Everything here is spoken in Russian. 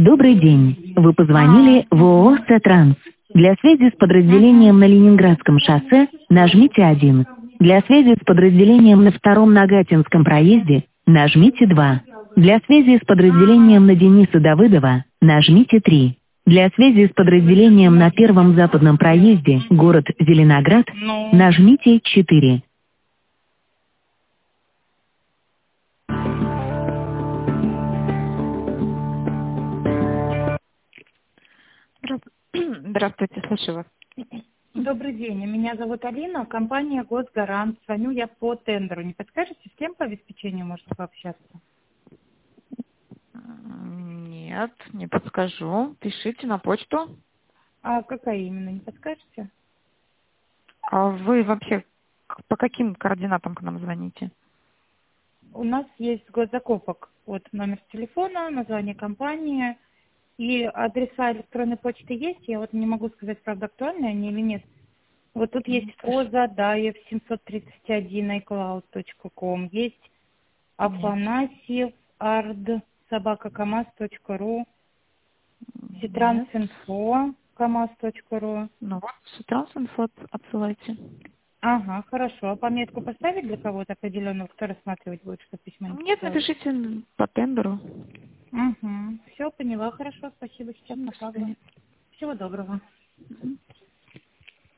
Добрый день. Вы позвонили в ООО «Сетранс». Для связи с подразделением на Ленинградском шоссе нажмите 1. Для связи с подразделением на втором Нагатинском проезде нажмите 2. Для связи с подразделением на Дениса Давыдова нажмите 3. Для связи с подразделением на первом западном проезде, город Зеленоград, Ну, нажмите 4. Здравствуйте, слушаю вас. добрый день. Меня зовут Алина, компания «Госгарант». Звоню я по тендеру. Не подскажете, с кем по обеспечению можно пообщаться? Нет, не подскажу. Пишите на почту. А какая именно, не подскажете? А вы вообще по каким координатам к нам звоните? У нас есть госзакупок. Вот номер телефона, название компании и адреса электронной почты есть. Я вот не могу сказать, правда, актуальны они или нет. Вот тут есть Озадаев 731 iCloud.com, есть Афанасьев Ард собакакамаз.ру, Ситранс.инфо камаз.ру. Ну вот, Транс.инфо отсылайте. Ага, хорошо. А пометку поставить для кого-то определенного, кто рассматривать будет, что письмо не Нет, показалось? напишите по тендеру. Угу. Все, поняла, хорошо, спасибо, сейчас До направлю. свидания. Всего доброго. Мгм.